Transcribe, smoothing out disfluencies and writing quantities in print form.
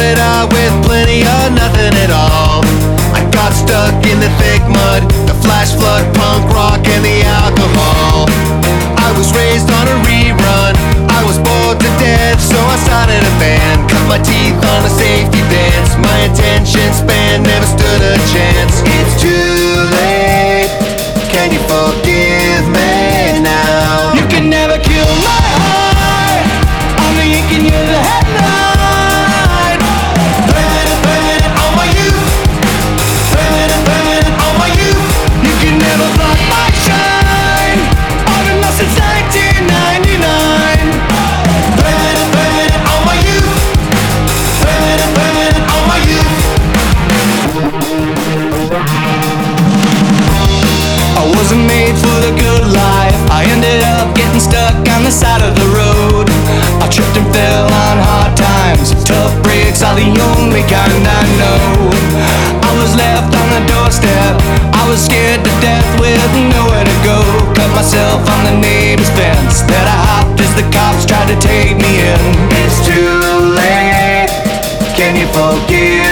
started out with plenty of nothing at all. I got stuck in the thick mud, the flash flood, punk rock, and the alcohol. I was raised on a rerun, I was bored to death, so I started a band. Cut my teeth on a safety dance, my attention span never stood a chance. It's too late, can you forgive me now? You can never kill my heart, I'm the ink and you're the headline. Burn it on my youth, burn it on my youth. You can never block my shine, I've been lost since 1999. Burn it on my youth, burn it on my youth. I wasn't made for the good life, I ended up getting stuck on the side of the road. I tripped and fell on hard times, tough breaks are the only kind I know. I was left on the doorstep, I was scared to death with nowhere to go. Cut myself on the neighbor's fence that I hopped as the cops tried to take me in. It's too late, can you forgive